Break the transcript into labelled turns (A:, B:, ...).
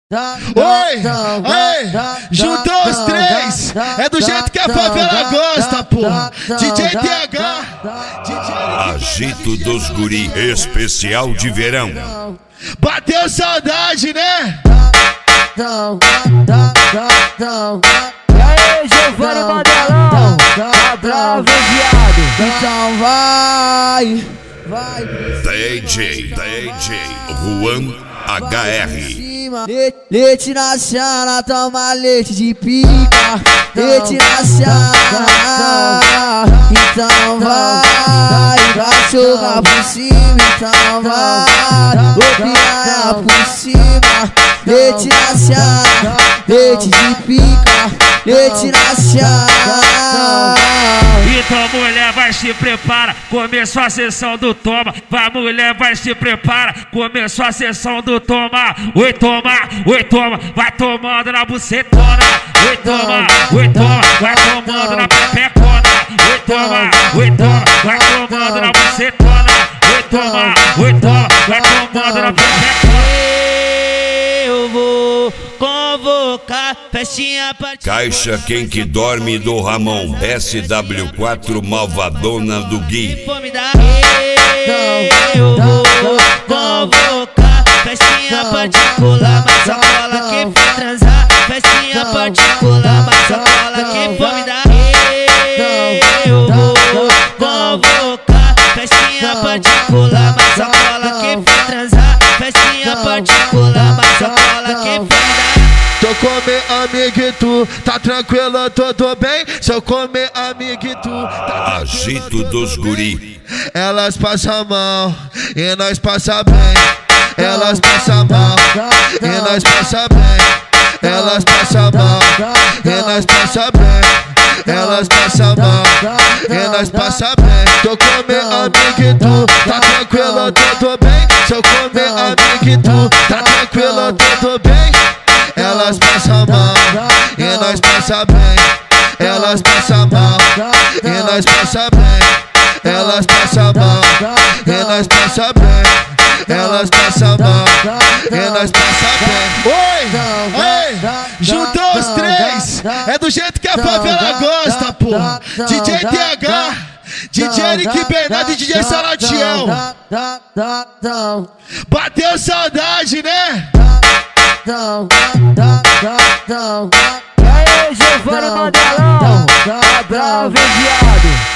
A: Oi, ei, juntou os três, é do jeito que a favela gosta, porra. DJ TH,
B: Agito dos Guri, especial de verão.
A: Bateu saudade, né?
C: E aí, Giovanni Mandelão, tá bravo, viado?
D: Então vai
B: DJ Juan HR.
D: Leite na chana, toma leite de pica. Leite na chana, então vai jogar por cima, então vai piranha por cima. Leite na chana, leite de pica. Leite na chana.
E: Então mulher vai se prepara, começou a sessão do toma. Vai mulher vai se prepara, começou a sessão do toma. Oi toma, vai tomando na bucetona. Oi toma, vai tomando na pepecona. Oi toma, vai tomando na bucetona. Oi toma, vai tomando na pepecona.
C: Eu vou convocar festinha pra
B: Caixa Quem Que Dorme do Ramon. SW4 Malvadona do Gui.
C: Eu vou convocar festinha particular, mas a cola quem for transar. Festinha particular, mas a cola quem for me dar. Eu vou convocar festinha particular, mas a cola quem for transar. Festinha particular, mas a cola quem for me dar.
A: Se eu comer amiguito, tá tranquilo, tudo bem? Se eu comer amiguito, tá
B: Agito dos Guri.
A: elas passam mal e nós passa bem. Elas passam mal e nós passa bem. Elas passam mal e nós passa bem. Elas passam mal e nós passa bem. Se eu comer amiguito, tá tranquilo, tudo bem? Se eu comer amiguito, tá tranquilo, tudo bem? Elas passam mal e nós passa bem. Elas passam mal e nós passa bem. Elas passam mal e nós passa bem. Elas passam mal e nós passa bem. Oi, ei, juntou os três, é do jeito que a favela gosta, porra. DJ TH, DJ Eric Bernardo e DJ Salatiel. Bateu saudade, né?
C: E aí, Giovanni Mandelão, tá bravo, viado?